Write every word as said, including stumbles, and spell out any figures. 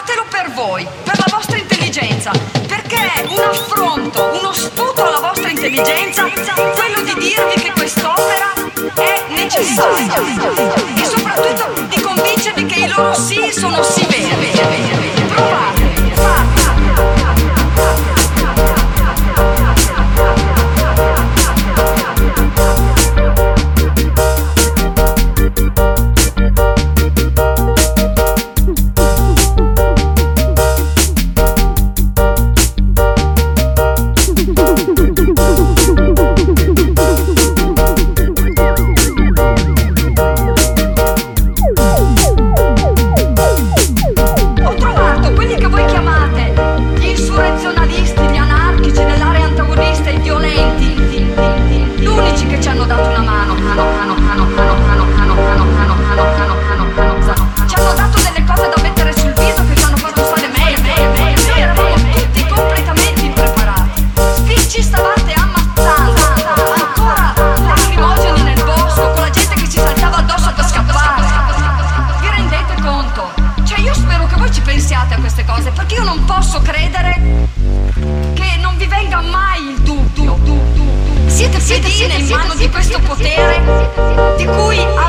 fatelo per voi, per la vostra intelligenza, perché è un affronto, uno sputo alla vostra intelligenza, quello di dirvi che quest'opera è necessaria e soprattutto di convincervi che i loro sì sono sì veri. Provate, fate. Perché io non posso credere che non vi venga mai il dubbio. Siete pedine in mano di questo potere di cui